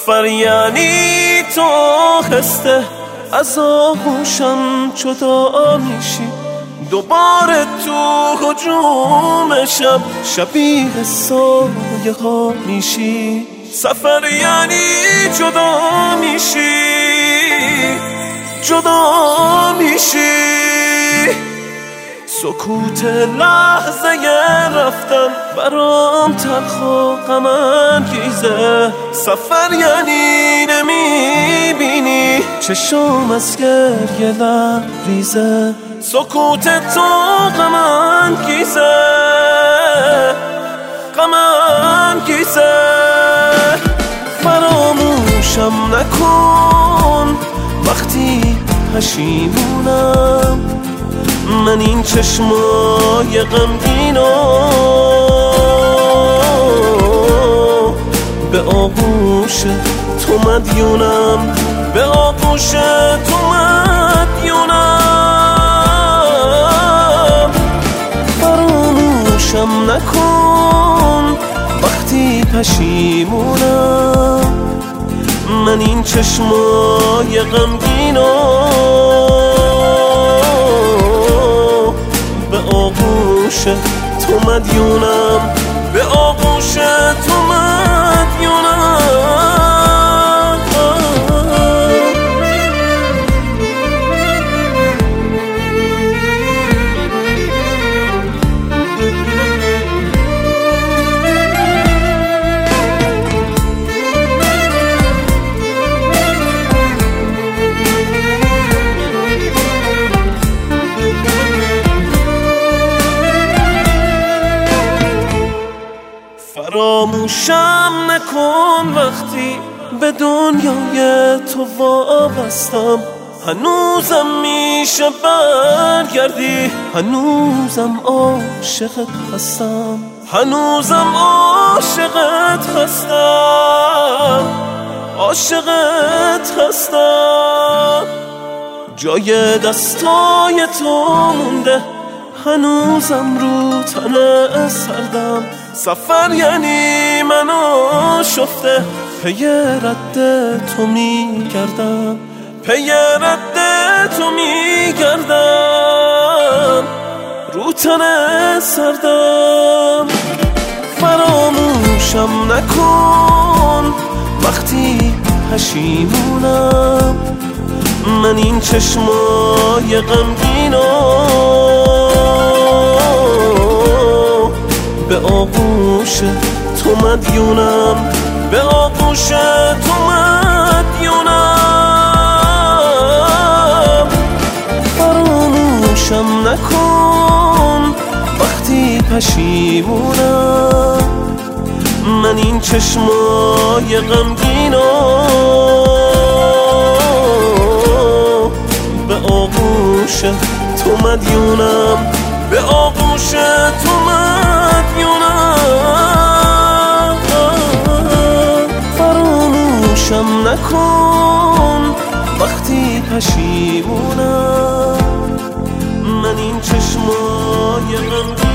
سفر یعنی تو خسته از آغوشم جدا میشی، دوباره تو هجوم شب شبیه سایه ها میشی. سفر یعنی جدا میشی، جدا میشی. سکوت لحظه رفتن برام تلخ و غم انگیزه. سفر یعنی نمیبینی چشم از گریه لبریزه. سکوت تو غم انگیزه، غم انگیزه. فراموشم نکن وقتی پشیمونم، من این چشمای غمگینو به آغوش تو مدیونم، به آغوش تو مدیونم. فراموشم نکن وقتی پشیمونم، من این چشمای غمگینو به آغوش تو مدیونم، به آغوش تو مدیونم. فراموشم نکن وقتی به دنیای تو وابستم، هنوزم میشه برگردی، هنوزم عاشقت هستم، هنوزم عاشقت هستم، عاشقت هستم. جای دستای تو مونده، هنوزم رو تنه سردم. سفر یعنی منو شفته پی رد تو میگردم، پی رد تو میگردم، رو تنه سردم. فراموشم نکن وقتی پشیمونم، من این چشمای غمگینو به آغوش تو مدیونم، به آغوش تو مدیونم. فراموشم نکن وقتی پشیمونم، من این چشمای غمگینو به آغوش تو مدیونم، به آغوش تو مدیونم. فراموشم نکن وقتی پشیمونم، من این چشمای غمگینو